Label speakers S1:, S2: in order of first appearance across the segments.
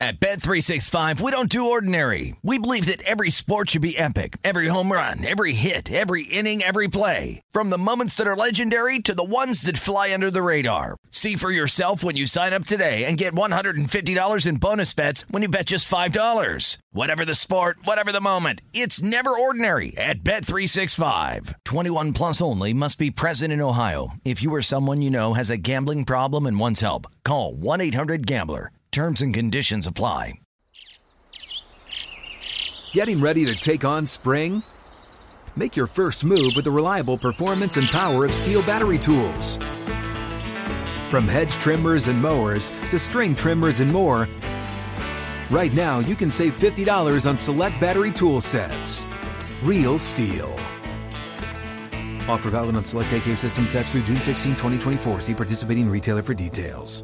S1: At Bet365, we don't do ordinary. We believe that every sport should be epic. Every home run, every hit, every inning, every play. From the moments that are legendary to the ones that fly under the radar. See for yourself when you sign up today and get $150 in bonus bets when you bet just $5. Whatever the sport, whatever the moment, it's never ordinary at Bet365. 21 plus only. Must be present in Ohio. If you or someone you know has a gambling problem and wants help, call 1-800-GAMBLER. Terms and conditions apply.
S2: Getting ready to take on spring? Make your first move with the reliable performance and power of Steel battery tools. From hedge trimmers and mowers to string trimmers and more, right now you can save $50 on select battery tool sets. Real Steel. Offer valid on select AK system sets through June 16, 2024. See participating retailer for details.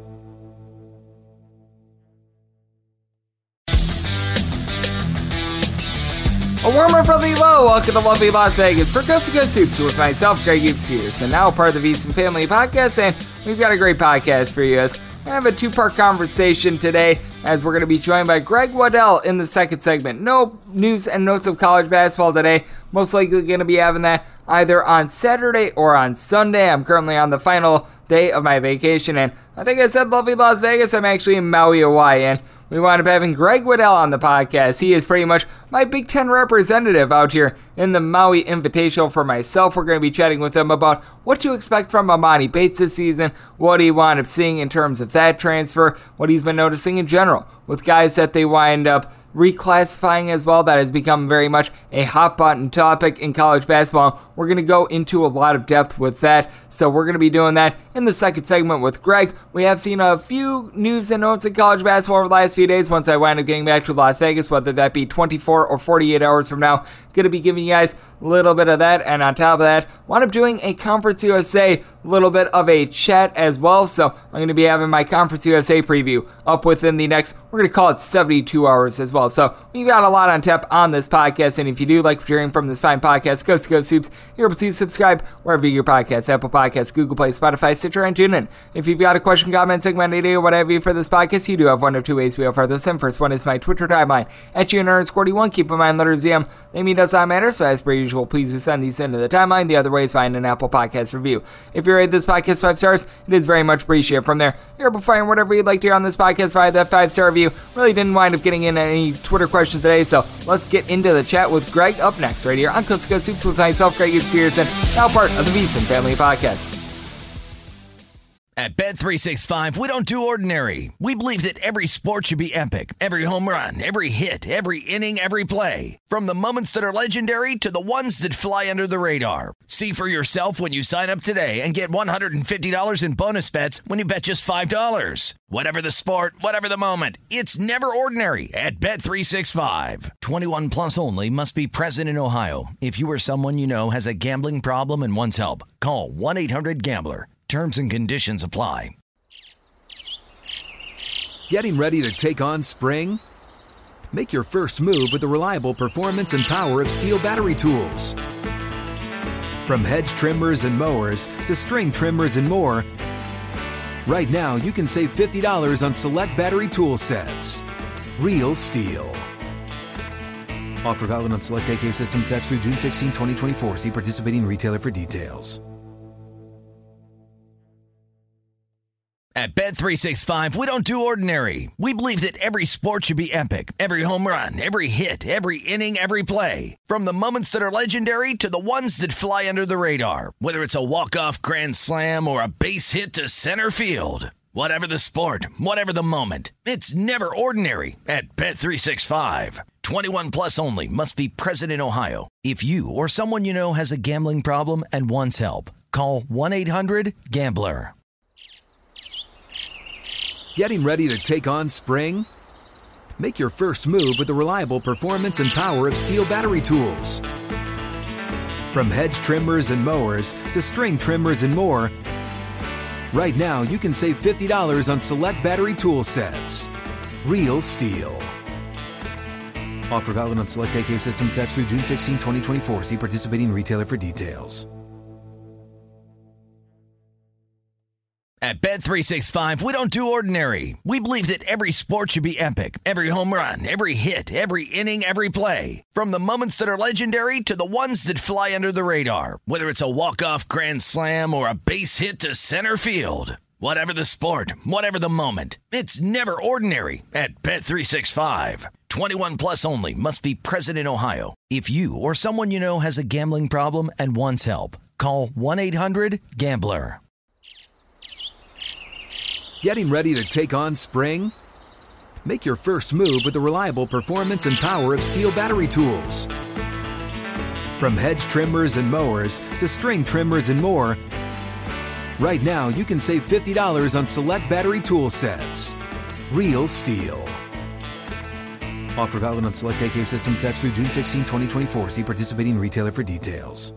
S3: A warmer friendly hello, welcome to lovely Las Vegas for Coast to Coast Hoops with myself, Greg Hoops, and now part of the VSiN Family Podcast, and we've got a great podcast for you. I have a two-part conversation today as we're going to be joined by Greg Waddell in the second segment. No news and notes of college basketball today. Most likely going to be having that either on Saturday or on Sunday. I'm currently on the final day of my vacation, and I think I said lovely Las Vegas. I'm actually in Maui, Hawaii, and we wound up having Greg Waddell on the podcast. He is pretty much my Big Ten representative out here in the Maui Invitational for myself. We're going to be chatting with him about what to expect from Emoni Bates this season, what he wound up seeing in terms of that transfer, what he's been noticing in general with guys that they wind up reclassifying as well. That has become very much a hot button topic in college basketball. We're going to go into a lot of depth with that, so we're going to be doing that in the second segment with Greg. We have seen a few news and notes in college basketball over the last few days once I wind up getting back to Las Vegas, whether that be 24 or 48 hours from now. Going to be giving you guys a little bit of that, and on top of that, wound up doing a Conference USA, a little bit of a chat as well, so I'm going to be having my Conference USA preview up within the next, we're going to call it 72 hours as well. So we've got a lot on tap on this podcast, and if you do like what you're hearing from this fine podcast, Coast to Coast Hoops, you're able to subscribe wherever you get your podcasts, Apple Podcasts, Google Play, Spotify, Stitcher, and TuneIn. If you've got a question, comment, segment, idea, whatever for this podcast, you do have one of two ways we offer this in. First one is my Twitter timeline at @GN_41. Keep in mind, letters ZM, they mean does not matter, so as per usual, please do send these into the timeline. The other way is find an Apple Podcast review. If you rate this podcast 5 stars, it is very much appreciated. From there, you're able to find whatever you'd like to hear on this podcast via that 5-star review. Really didn't wind up getting in any Twitter questions today, so let's get into the chat with Greg up next, right here on Coast to Coast Hoops with myself, Greg Hoops, and now part of the VSiN Family Podcast.
S1: At Bet365, we don't do ordinary. We believe that every sport should be epic. Every home run, every hit, every inning, every play. From the moments that are legendary to the ones that fly under the radar. See for yourself when you sign up today and get $150 in bonus bets when you bet just $5. Whatever the sport, whatever the moment, it's never ordinary at Bet365. 21 plus only. Must be present in Ohio. If you or someone you know has a gambling problem and wants help, call 1-800-GAMBLER. Terms and conditions apply.
S2: Getting ready to take on spring? Make your first move with the reliable performance and power of Steel battery tools. From hedge trimmers and mowers to string trimmers and more, right now you can save $50 on select battery tool sets. Real Steel. Offer valid on select AK system sets through June 16, 2024. See participating retailer for details.
S1: At Bet365, we don't do ordinary. We believe that every sport should be epic. Every home run, every hit, every inning, every play. From the moments that are legendary to the ones that fly under the radar. Whether it's a walk-off grand slam or a base hit to center field. Whatever the sport, whatever the moment, it's never ordinary at Bet365. 21 plus only. Must be present in Ohio. If you or someone you know has a gambling problem and wants help, call 1-800-GAMBLER.
S2: Getting ready to take on spring? Make your first move with the reliable performance and power of Steel battery tools. From hedge trimmers and mowers to string trimmers and more, right now you can save $50 on select battery tool sets. Real Steel. Offer valid on select AK system sets through June 16, 2024. See participating retailer for details.
S1: At Bet365, we don't do ordinary. We believe that every sport should be epic. Every home run, every hit, every inning, every play. From the moments that are legendary to the ones that fly under the radar. Whether it's a walk-off grand slam or a base hit to center field. Whatever the sport, whatever the moment. It's never ordinary at Bet365. 21 plus only. Must be present in Ohio. If you or someone you know has a gambling problem and wants help, call 1-800-GAMBLER.
S2: Getting ready to take on spring? Make your first move with the reliable performance and power of Steel battery tools. From hedge trimmers and mowers to string trimmers and more, right now you can save $50 on select battery tool sets. Real Steel. Offer valid on select AK system sets through June 16, 2024. See participating retailer for details.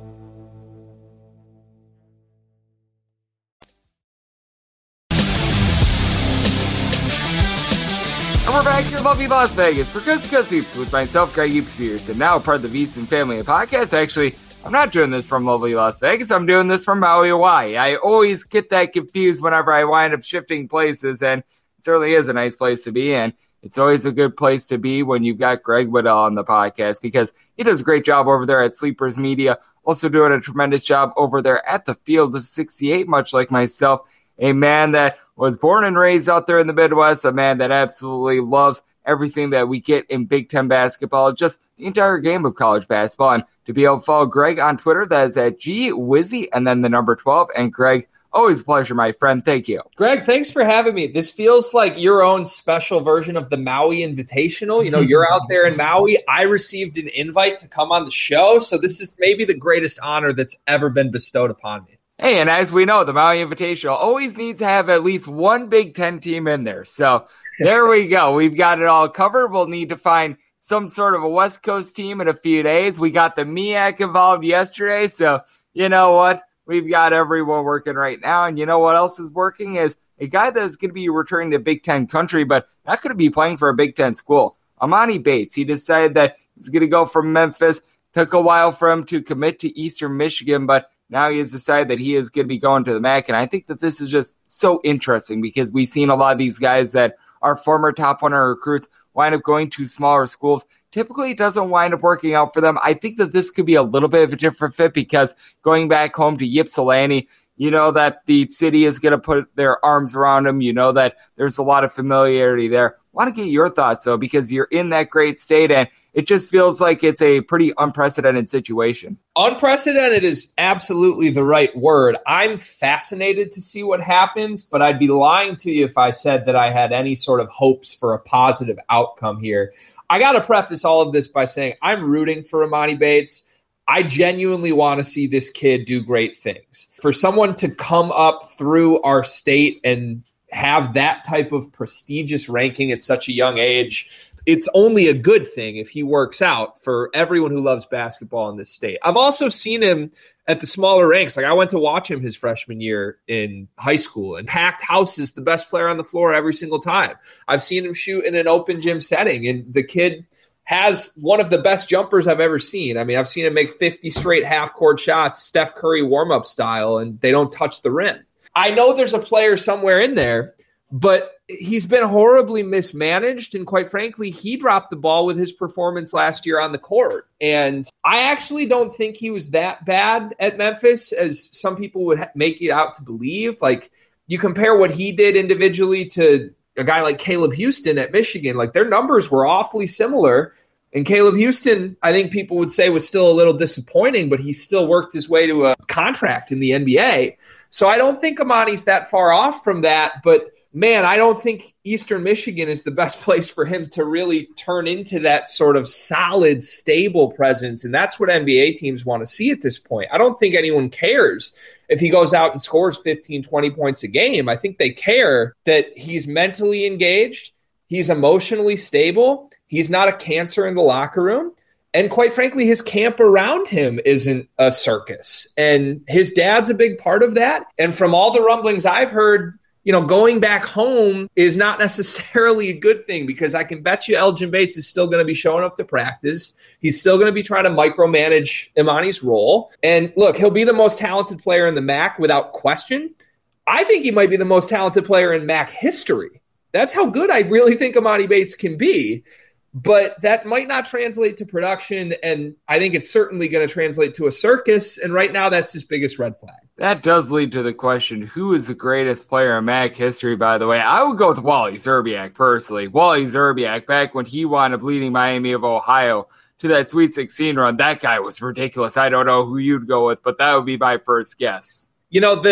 S3: And we're back here in lovely Las Vegas for Coast to Coast Hoops with myself, Greg Hoops and now part of the VSiN Family podcast. Actually, I'm not doing this from lovely Las Vegas. I'm doing this from Maui, Hawaii. I always get that confused whenever I wind up shifting places, and it certainly is a nice place to be in. It's always a good place to be when you've got Greg Waddell on the podcast because he does a great job over there at Sleepers Media, also doing a tremendous job over there at the Field of 68, much like myself, a man that was born and raised out there in the Midwest, a man that absolutely loves everything that we get in Big Ten basketball, just the entire game of college basketball. And to be able to follow Greg on Twitter, that is at GWizzy and then the number 12. And Greg, always a pleasure, my friend. Thank you.
S4: Greg, thanks for having me. This feels like your own special version of the Maui Invitational. You know, you're out there in Maui. I received an invite to come on the show, so this is maybe the greatest honor that's ever been bestowed upon me.
S3: Hey, and as we know, the Maui Invitational always needs to have at least one Big Ten team in there. So there we go. We've got it all covered. We'll need to find some sort of a West Coast team in a few days. We got the MEAC involved yesterday. So you know what? We've got everyone working right now. And you know what else is working is a guy that is going to be returning to Big Ten country, but not going to be playing for a Big Ten school. Emoni Bates, he decided that he's going to go from Memphis. Took a while for him to commit to Eastern Michigan, but now he has decided that he is going to be going to the MAC. And I think that this is just so interesting because we've seen a lot of these guys that are former top 100 recruits wind up going to smaller schools. Typically, it doesn't wind up working out for them. I think that this could be a little bit of a different fit because going back home to Ypsilanti, you know that the city is going to put their arms around him. You know that there's a lot of familiarity there. I want to get your thoughts, though, because you're in that great state, and it just feels like it's a pretty unprecedented situation.
S4: Unprecedented is absolutely the right word. I'm fascinated to see what happens, but I'd be lying to you if I said that I had any sort of hopes for a positive outcome here. I got to preface all of this by saying I'm rooting for Emoni Bates. I genuinely want to see this kid do great things. For someone to come up through our state and have that type of prestigious ranking at such a young age, it's only a good thing if he works out for everyone who loves basketball in this state. I've also seen him at the smaller ranks. Like I went to watch him his freshman year in high school and packed houses, the best player on the floor every single time. I've seen him shoot in an open gym setting, and the kid has one of the best jumpers I've ever seen. I mean, I've seen him make 50 straight half-court shots, Steph Curry warm-up style, and they don't touch the rim. I know there's a player somewhere in there, but he's been horribly mismanaged, and quite frankly, he dropped the ball with his performance last year on the court. And I actually don't think he was that bad at Memphis as some people would make it out to believe. Like, you compare what he did individually to a guy like Caleb Houston at Michigan, like their numbers were awfully similar. And Caleb Houston, I think people would say, was still a little disappointing, but he still worked his way to a contract in the NBA. So I don't think Emoni's that far off from that, but man, I don't think Eastern Michigan is the best place for him to really turn into that sort of solid, stable presence. And that's what NBA teams want to see at this point. I don't think anyone cares if he goes out and scores 15, 20 points a game. I think they care that he's mentally engaged, he's emotionally stable, he's not a cancer in the locker room. And quite frankly, his camp around him isn't a circus. And his dad's a big part of that. And from all the rumblings I've heard, you know, going back home is not necessarily a good thing, because I can bet you Elgin Bates is still going to be showing up to practice. He's still going to be trying to micromanage Emoni's role. And look, he'll be the most talented player in the MAC without question. I think he might be the most talented player in MAC history. That's how good I really think Emoni Bates can be. But that might not translate to production, and I think it's certainly going to translate to a circus, and right now that's his biggest red flag.
S3: That does lead to the question, who is the greatest player in MAC history, by the way? I would go with Wally Szczerbiak, personally. Wally Szczerbiak, back when he wound up leading Miami of Ohio to that Sweet 16 run, that guy was ridiculous. I don't know who you'd go with, but that would be my first guess.
S4: You know,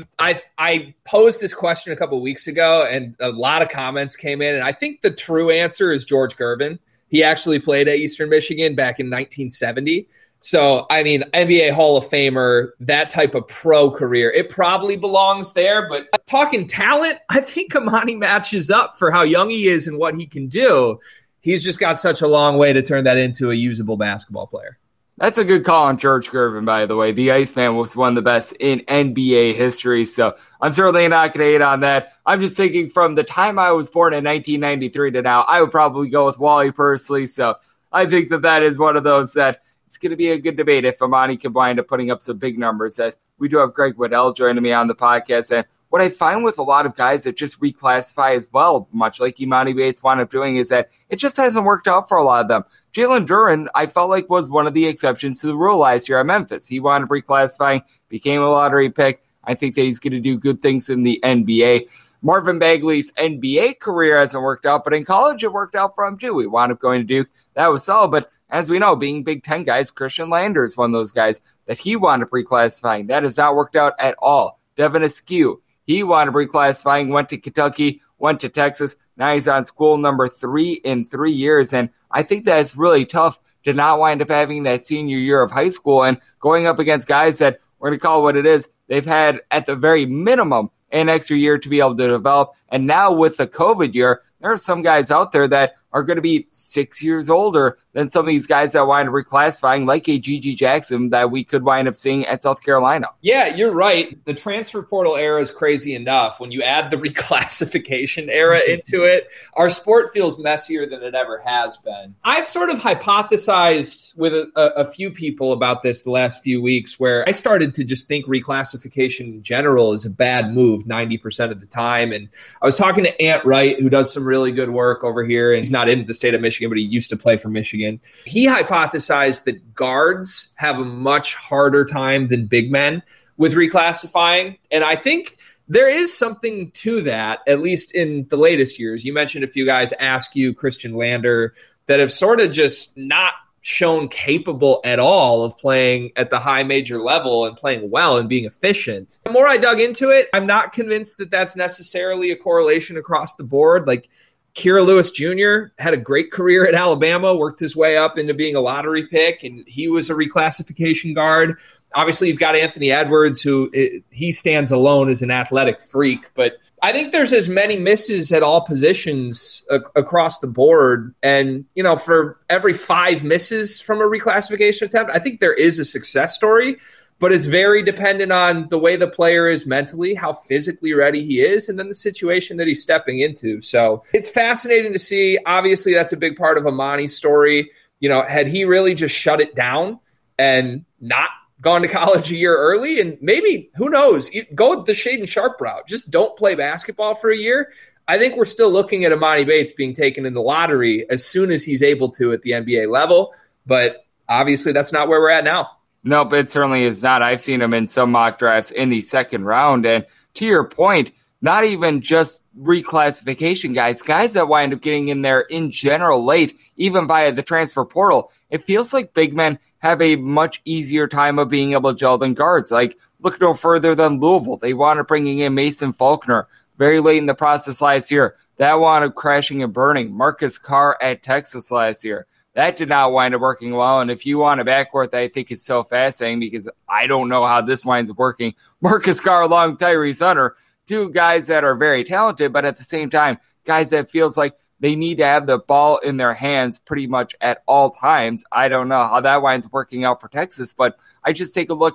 S4: I posed this question a couple of weeks ago, and a lot of comments came in, and I think the true answer is George Gervin. He actually played at Eastern Michigan back in 1970. So, I mean, NBA Hall of Famer, that type of pro career, it probably belongs there. But talking talent, I think Emoni matches up for how young he is and what he can do. He's just got such a long way to turn that into a usable basketball player.
S3: That's a good call on George Gervin, by the way. The Iceman was one of the best in NBA history, so I'm certainly not going to hate on that. I'm just thinking from the time I was born in 1993 to now, I would probably go with Wally personally, so I think that is one of those that it's going to be a good debate if Emoni can wind up putting up some big numbers. As we do have Greg Waddell joining me on the podcast, and what I find with a lot of guys that just reclassify as well, much like Emoni Bates wound up doing, is that it just hasn't worked out for a lot of them. Jalen Duren, I felt like, was one of the exceptions to the rule last year at Memphis. He wound up reclassifying, became a lottery pick. I think that he's going to do good things in the NBA. Marvin Bagley's NBA career hasn't worked out, but in college it worked out for him too. He wound up going to Duke. That was solid, but as we know, being Big Ten guys, Christian Lander is one of those guys that he wound up reclassifying. That has not worked out at all. Devin Askew, he wound up reclassifying, went to Kentucky, went to Texas. Now he's on school number 3 in 3 years, and I think that's really tough to not wind up having that senior year of high school and going up against guys that, we're going to call it what it is, they've had at the very minimum an extra year to be able to develop. And now with the COVID year, there are some guys out there that are going to be 6 years older than some of these guys that wind up reclassifying, like a G.G. Jackson that we could wind up seeing at South Carolina.
S4: Yeah, you're right. The transfer portal era is crazy enough. When you add the reclassification era into it, our sport feels messier than it ever has been. I've sort of hypothesized with a few people about this the last few weeks, where I started to just think reclassification in general is a bad move 90% of the time. And I was talking to Ant Wright, who does some really good work over here, and he's not in the state of Michigan, but he used to play for Michigan. He hypothesized that guards have a much harder time than big men with reclassifying. And I think there is something to that, at least in the latest years. You mentioned a few guys, Askew, Christian Lander, that have sort of just not shown capable at all of playing at the high major level and playing well and being efficient. The more I dug into it, I'm not convinced that that's necessarily a correlation across the board. Like, Kira Lewis Jr. had a great career at Alabama, worked his way up into being a lottery pick, and he was a reclassification guard. Obviously, you've got Anthony Edwards, who he stands alone as an athletic freak. But I think there's as many misses at all positions across the board. And, you know, for every 5 misses from a reclassification attempt, I think there is a success story. But it's very dependent on the way the player is mentally, how physically ready he is, and then the situation that he's stepping into. So it's fascinating to see. Obviously, that's a big part of Emoni's story. You know, had he really just shut it down and not gone to college a year early, and maybe, who knows, go the Shaedon Sharpe route. Just don't play basketball for a year. I think we're still looking at Emoni Bates being taken in the lottery as soon as he's able to at the NBA level. But obviously, that's not where we're at now.
S3: Nope, it certainly is not. I've seen him in some mock drafts in the second round. And to your point, not even just reclassification guys that wind up getting in there in general late, even via the transfer portal. It feels like big men have a much easier time of being able to gel than guards. Like, look no further than Louisville. They wound up bringing in Mason Faulkner very late in the process last year. That wound up crashing and burning. Marcus Carr at Texas last year. That did not wind up working well. And if you want a backcourt that I think is so fascinating, because I don't know how this winds up working, Marcus Carr along Tyrese Hunter, 2 guys that are very talented, but at the same time, guys that feels like they need to have the ball in their hands pretty much at all times. I don't know how that winds up working out for Texas, but I just take a look at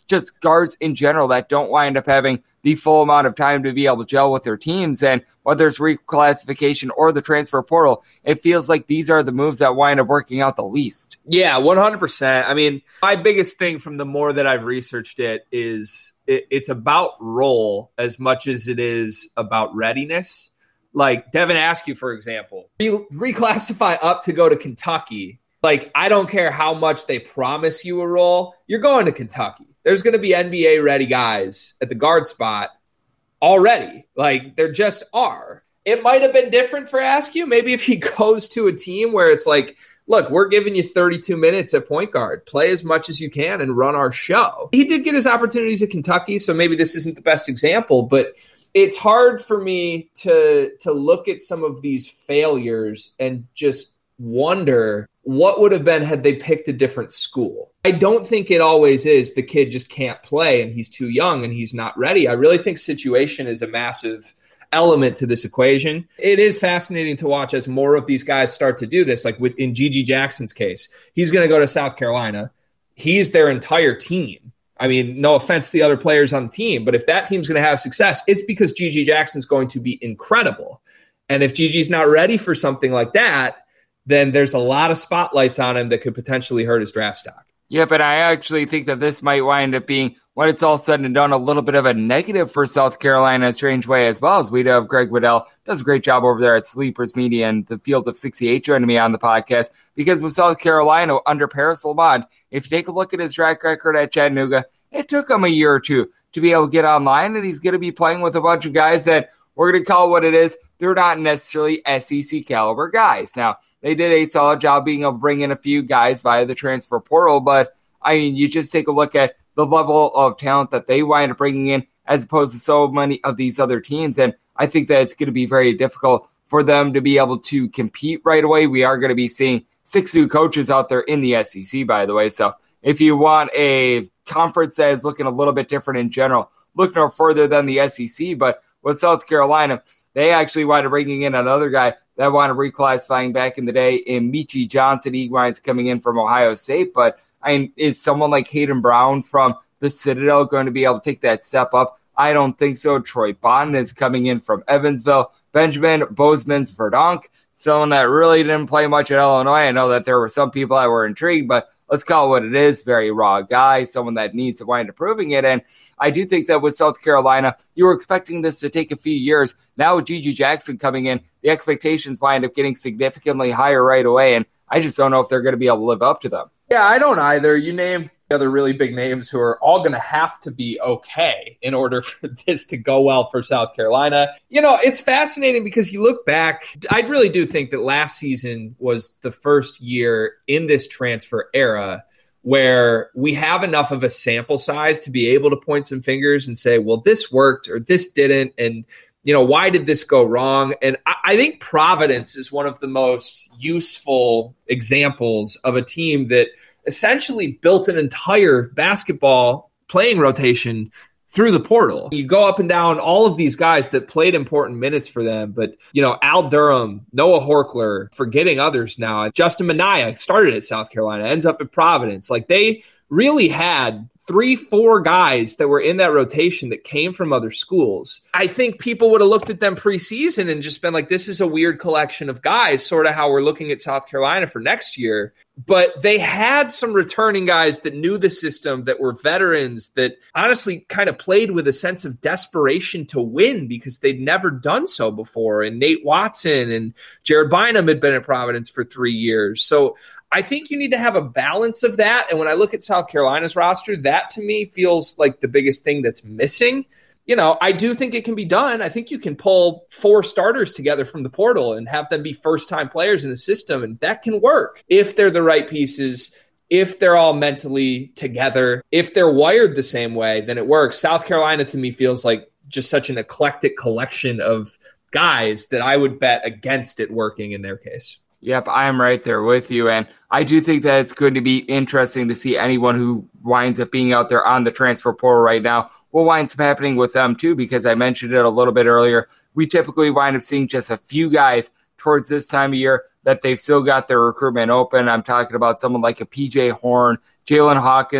S3: just guards in general that don't wind up having the full amount of time to be able to gel with their teams. And whether it's reclassification or the transfer portal, it feels like these are the moves that wind up working out the least.
S4: Yeah, 100%. I mean, my biggest thing from the more that I've researched it is it's about role as much as it is about readiness. Like Devin Askew, for example, reclassify up to go to Kentucky. Like, I don't care how much they promise you a role. You're going to Kentucky. There's going to be NBA-ready guys at the guard spot already. Like, there just are. It might have been different for Askew. Maybe if he goes to a team where it's like, look, we're giving you 32 minutes at point guard. Play as much as you can and run our show. He did get his opportunities at Kentucky, so maybe this isn't the best example, but it's hard for me to look at some of these failures and just wonder what would have been had they picked a different school. I don't think it always is the kid just can't play and he's too young and he's not ready. I really think situation is a massive element to this equation. It is fascinating to watch as more of these guys start to do this. Like in Gigi Jackson's case, he's going to go to South Carolina. He's their entire team. I mean, no offense to the other players on the team, but if that team's going to have success, it's because Gigi Jackson's going to be incredible. And if Gigi's not ready for something like that, then there's a lot of spotlights on him that could potentially hurt his draft stock.
S3: Yeah, but I actually think that this might wind up being, when it's all said and done, a little bit of a negative for South Carolina in a strange way as well. As we do have Greg Waddell, does a great job over there at Sleepers Media and the Field of 68 joining me on the podcast. Because with South Carolina under Paris Lamont, if you take a look at his track record at Chattanooga, it took him a year or two to be able to get online, and he's going to be playing with a bunch of guys that we're going to call what it is. They're not necessarily SEC caliber guys. Now, they did a solid job being able to bring in a few guys via the transfer portal, but I mean, you just take a look at the level of talent that they wind up bringing in as opposed to so many of these other teams, and I think that it's going to be very difficult for them to be able to compete right away. We are going to be seeing 6 new coaches out there in the SEC, by the way, so if you want a conference that is looking a little bit different in general, look no further than the SEC, but with South Carolina, they actually wind up bringing in another guy that wound up reclassifying back in the day in Michi Johnson. He winds coming in from Ohio State, but I mean, is someone like Hayden Brown from the Citadel going to be able to take that step up? I don't think so. Troy Bonton is coming in from Evansville. Benjamin Bozeman's Verdonk, someone that really didn't play much at Illinois. I know that there were some people that were intrigued, but let's call it what it is. Very raw guy, someone that needs to wind up proving it. And I do think that with South Carolina, you were expecting this to take a few years. Now with Gigi Jackson coming in, the expectations wind up getting significantly higher right away. And I just don't know if they're going to be able to live up to them.
S4: Yeah, I don't either. You named the other really big names who are all going to have to be okay in order for this to go well for South Carolina. You know, it's fascinating because you look back, I really do think that last season was the first year in this transfer era where we have enough of a sample size to be able to point some fingers and say, well, this worked or this didn't. And, you know, why did this go wrong? And I think Providence is one of the most useful examples of a team that essentially built an entire basketball playing rotation through the portal. You go up and down all of these guys that played important minutes for them, but, you know, Al Durham, Noah Horchler, forgetting others now, Justin Minaya started at South Carolina, ends up at Providence. Like, they really had 3-4 guys that were in that rotation that came from other schools. I think people would have looked at them preseason and just been like, this is a weird collection of guys, sort of how we're looking at South Carolina for next year. But they had some returning guys that knew the system, that were veterans, that honestly kind of played with a sense of desperation to win because they'd never done so before. And Nate Watson and Jared Bynum had been at Providence for 3 years. So I think you need to have a balance of that. And when I look at South Carolina's roster, that to me feels like the biggest thing that's missing. You know, I do think it can be done. I think you can pull 4 starters together from the portal and have them be first-time players in the system, and that can work if they're the right pieces, if they're all mentally together, if they're wired the same way, then it works. South Carolina to me feels like just such an eclectic collection of guys that I would bet against it working in their case.
S3: Yep, I am right there with you, and I do think that it's going to be interesting to see anyone who winds up being out there on the transfer portal right now. What winds up happening with them, too, because I mentioned it a little bit earlier. We typically wind up seeing just a few guys towards this time of year that they've still got their recruitment open. I'm talking about someone like a PJ Horn, Jalen Hawkins,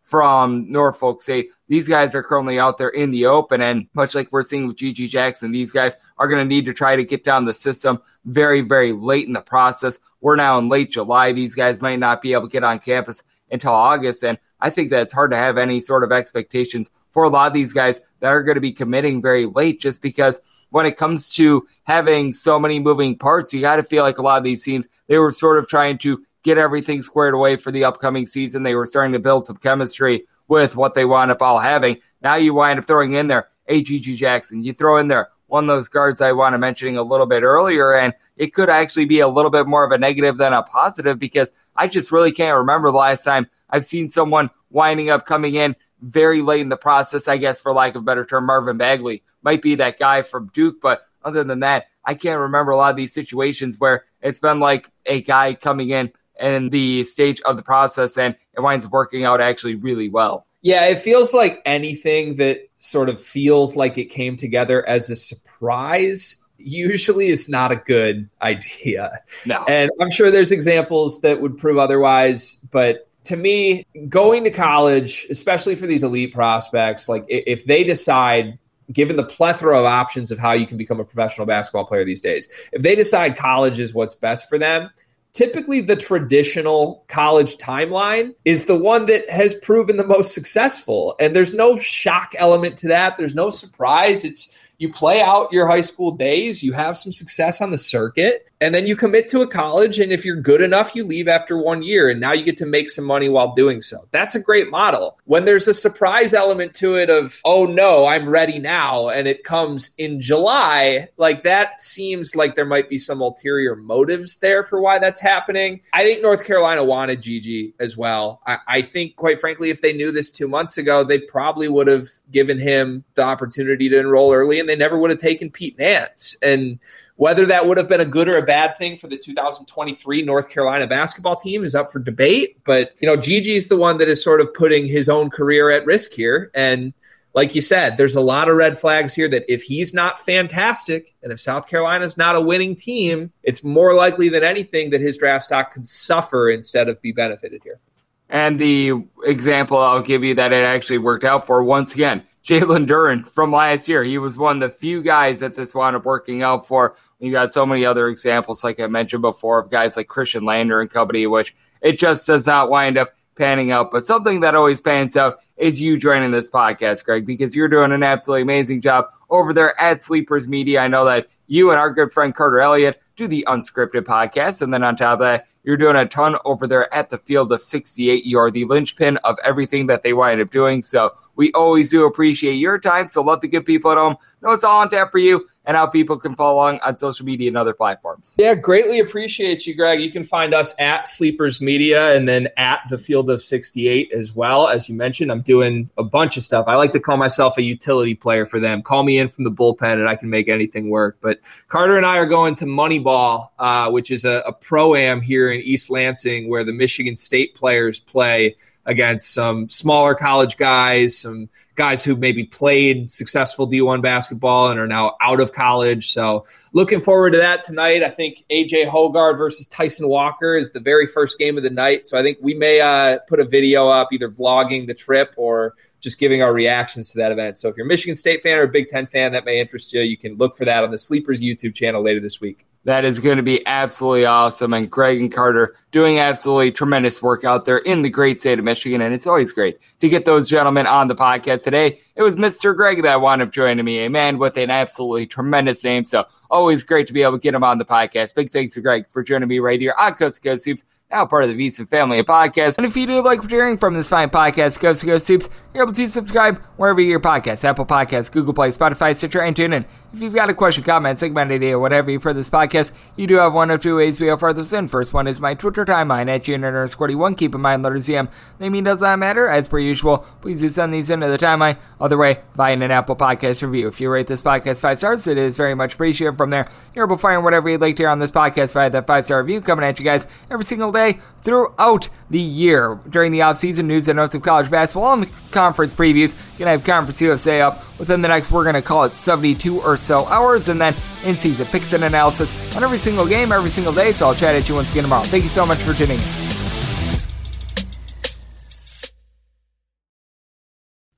S3: from Norfolk State. These guys are currently out there in the open, and much like we're seeing with G.G. Jackson, these guys are going to need to try to get down the system very, very late in the process. We're now in late July. These guys might not be able to get on campus until August, and I think that it's hard to have any sort of expectations for a lot of these guys that are going to be committing very late, just because when it comes to having so many moving parts, you got to feel like a lot of these teams, they were sort of trying to get everything squared away for the upcoming season. They were starting to build some chemistry with what they wound up all having. Now you wind up throwing in there G.G. Jackson. You throw in there one of those guards I wanted mentioning a little bit earlier, and it could actually be a little bit more of a negative than a positive, because I just really can't remember the last time I've seen someone winding up coming in very late in the process. I guess, for lack of a better term, Marvin Bagley might be that guy from Duke, but other than that, I can't remember a lot of these situations where it's been like a guy coming in the stage of the process and it winds up working out actually really well.
S4: Yeah, it feels like anything that sort of feels like it came together as a surprise usually is not a good idea.
S3: No.
S4: And I'm sure there's examples that would prove otherwise, but to me, going to college, especially for these elite prospects, like if they decide, given the plethora of options of how you can become a professional basketball player these days, if they decide college is what's best for them, typically the traditional college timeline is the one that has proven the most successful. And there's no shock element to that. There's no surprise. It's you play out your high school days, you have some success on the circuit, and then you commit to a college, and if you're good enough, you leave after 1 year, and now you get to make some money while doing so. That's a great model. When there's a surprise element to it of, oh no, I'm ready now, and it comes in July, like that seems like there might be some ulterior motives there for why that's happening. I think North Carolina wanted Gigi as well. I think, quite frankly, if they knew this 2 months ago, they probably would have given him the opportunity to enroll early, and they never would have taken Pete Nance. And whether that would have been a good or a bad thing for the 2023 North Carolina basketball team is up for debate. But, Gigi is the one that is sort of putting his own career at risk here. And like you said, there's a lot of red flags here that if he's not fantastic and if South Carolina's not a winning team, it's more likely than anything that his draft stock could suffer instead of be benefited here.
S3: And the example I'll give you that it actually worked out for, once again, Jalen Duren from last year. He was one of the few guys that this wound up working out for. You got so many other examples, like I mentioned before, of guys like Christian Lander and company, which it just does not wind up panning out. But something that always pans out is you joining this podcast, Greg, because you're doing an absolutely amazing job over there at Sleepers Media. I know that you and our good friend Carter Elliott do the Unscripted podcast, and then on top of that, you're doing a ton over there at the Field of 68. You are the linchpin of everything that they wind up doing. So we always do appreciate your time. So let the good people at home know it's all on tap for you and how people can follow along on social media and other platforms.
S4: Yeah, greatly appreciate you, Greg. You can find us at Sleepers Media and then at the Field of 68 as well. As you mentioned, I'm doing a bunch of stuff. I like to call myself a utility player for them. Call me in from the bullpen and I can make anything work. But Carter and I are going to Moneyball, which is a pro-am here in East Lansing where the Michigan State players play against some smaller college guys, some guys who maybe played successful D1 basketball and are now out of college. So looking forward to that tonight. I think AJ Hogard versus Tyson Walker is the very first game of the night. So I think we may put a video up, either vlogging the trip or just giving our reactions to that event. So if you're a Michigan State fan or a Big Ten fan, that may interest you. You can look for that on the Sleepers YouTube channel later this week.
S3: That is going to be absolutely awesome. And Greg and Carter doing absolutely tremendous work out there in the great state of Michigan. And it's always great to get those gentlemen on the podcast today. It was Mr. Greg that wound up joining me, a man with an absolutely tremendous name. So always great to be able to get him on the podcast. Big thanks to Greg for joining me right here on Coast to Coast Hoops, now part of the VSiN family of podcasts. And if you do like what you're hearing from this fine podcast, Coast to Coast Hoops, you're able to subscribe wherever you hear podcasts, Apple Podcasts, Google Play, Spotify, Stitcher, and TuneIn. If you've got a question, comment, segment idea, whatever you for this podcast, you do have one of two ways we offer this in. First one is my Twitter timeline at GN_41. Keep in mind, letters EM. They mean does not matter. As per usual, please do send these into the timeline. Other way, via an Apple Podcast review. If you rate this podcast 5 stars, it is very much appreciated. From there, you're able to find whatever you'd like to hear on this podcast via that 5-star review coming at you guys every single day throughout the year. During the offseason, news and notes of college basketball and the conference previews. Gonna have Conference USA up within the next, we're gonna call it 72 or so hours, and then in-season picks and analysis on every single game, every single day. So I'll chat at you once again tomorrow. Thank you so much for tuning in.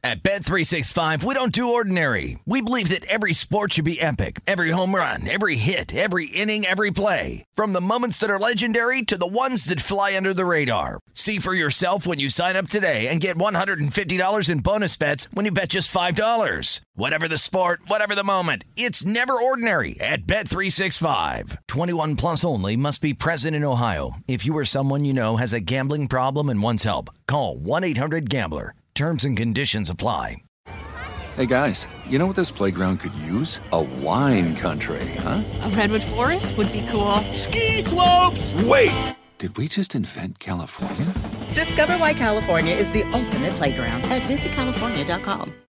S1: At Bet365, we don't do ordinary. We believe that every sport should be epic. Every home run, every hit, every inning, every play. From the moments that are legendary to the ones that fly under the radar. See for yourself when you sign up today and get $150 in bonus bets when you bet just $5. Whatever the sport, whatever the moment, it's never ordinary at Bet365. 21 plus only. Must be present in Ohio. If you or someone you know has a gambling problem and wants help, call 1-800-GAMBLER. Terms and conditions apply.
S5: Hey guys, you know what this playground could use? A wine country, huh?
S6: A redwood forest would be cool.
S7: Ski slopes!
S5: Wait! Did we just invent California?
S8: Discover why California is the ultimate playground at visitcalifornia.com.